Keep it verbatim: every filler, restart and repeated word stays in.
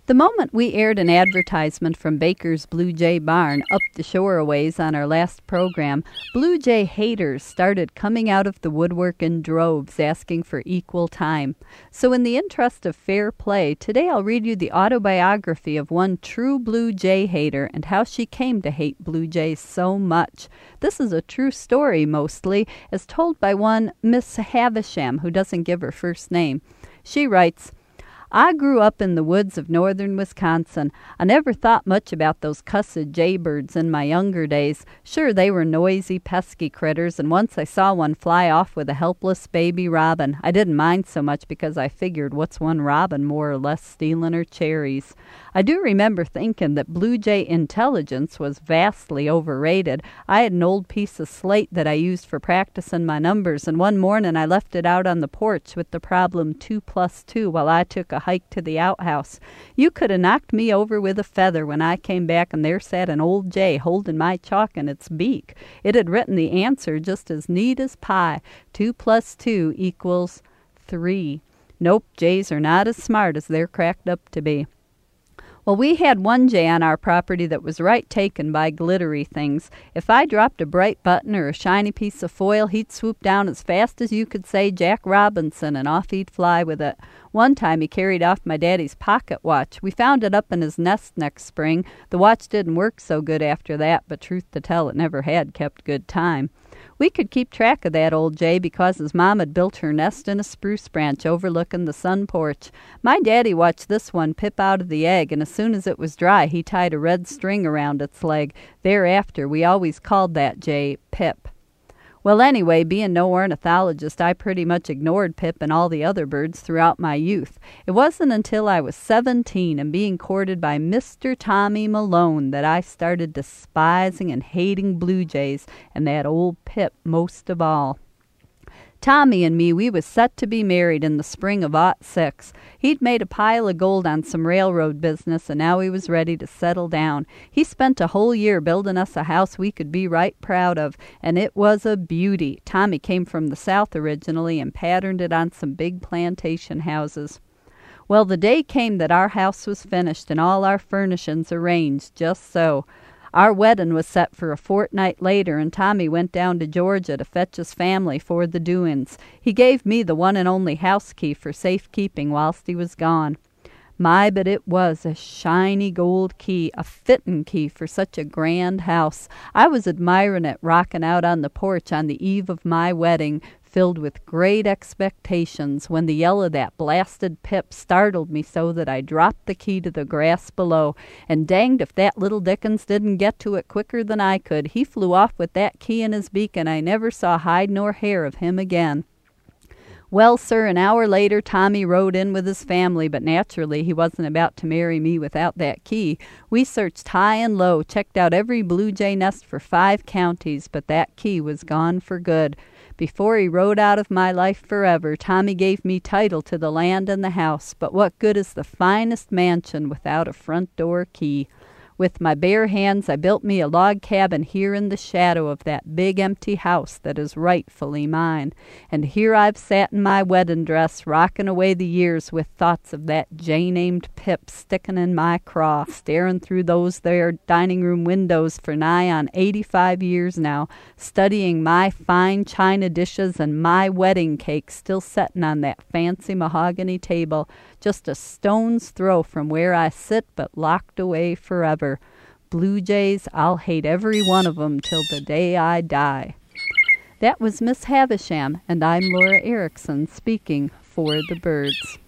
The moment we aired an advertisement from Baker's Blue Jay Barn up the shore a ways on our last program, Blue Jay haters started coming out of the woodwork in droves asking for equal time. So in the interest of fair play, today I'll read you the autobiography of one true Blue Jay hater and how she came to hate Blue Jays so much. This is a true story, mostly, as told by one Miss Havisham, who doesn't give her first name. She writes, I grew up in the woods of northern Wisconsin. I never thought much about those cussed jaybirds in my younger days. Sure, they were noisy, pesky critters, and once I saw one fly off with a helpless baby robin. I didn't mind so much because I figured what's one robin more or less stealing her cherries. I do remember thinking that Blue Jay intelligence was vastly overrated. I had an old piece of slate that I used for practicing my numbers, and one morning I left it out on the porch with the problem two plus two while I took a hike to the outhouse. You could have knocked me over with a feather when I came back, and there sat an old jay holding my chalk in its beak. It had written the answer just as neat as pie. Two plus two equals three. Nope, jays are not as smart as they're cracked up to be. Well, we had one jay on our property that was right taken by glittery things. If I dropped a bright button or a shiny piece of foil, he'd swoop down as fast as you could say Jack Robinson, and off he'd fly with it. One time he carried off my daddy's pocket watch. We found it up in his nest next spring. The watch didn't work so good after that, but truth to tell, it never had kept good time. We could keep track of that old jay because his mom had built her nest in a spruce branch overlooking the sun porch. My daddy watched this one pip out of the egg, and as soon as it was dry, he tied a red string around its leg. Thereafter, we always called that jay Pip. Well, anyway, being no ornithologist, I pretty much ignored Pip and all the other birds throughout my youth. It wasn't until I was seventeen and being courted by Mister Tommy Malone that I started despising and hating blue jays, and that old Pip most of all. Tommy and me, we was set to be married in the spring of aught six. He'd made a pile of gold on some railroad business, and now he was ready to settle down. He spent a whole year building us a house we could be right proud of, and it was a beauty. Tommy came from the South originally and patterned it on some big plantation houses. Well, the day came that our house was finished and all our furnishings arranged just so. Our wedding was set for a fortnight later, and Tommy went down to Georgia to fetch his family for the doings. He gave me the one and only house key for safekeeping whilst he was gone. My, but it was a shiny gold key, a fittin' key for such a grand house. I was admiring it rocking out on the porch on the eve of my wedding, filled with great expectations, when the yell of that blasted Pip startled me so that I dropped the key to the grass below, and danged if that little Dickens didn't get to it quicker than I could. He flew off with that key in his beak, and I never saw hide nor hair of him again. Well, sir, an hour later, Tommy rode in with his family, but naturally he wasn't about to marry me without that key. We searched high and low, checked out every blue jay nest for five counties, but that key was gone for good. Before he rode out of my life forever, Tommy gave me title to the land and the house, but what good is the finest mansion without a front door key? With my bare hands, I built me a log cabin here in the shadow of that big empty house that is rightfully mine. And here I've sat in my wedding dress, rocking away the years with thoughts of that jay-named Pip sticking in my craw, staring through those there dining-room windows for nigh on eighty-five years now, studying my fine china dishes and my wedding cake still setting on that fancy mahogany table, just a stone's throw from where I sit, but locked away forever. Blue jays, I'll hate every one of 'em till the day I die. That was Miss Havisham, and I'm Laura Erickson speaking for the birds.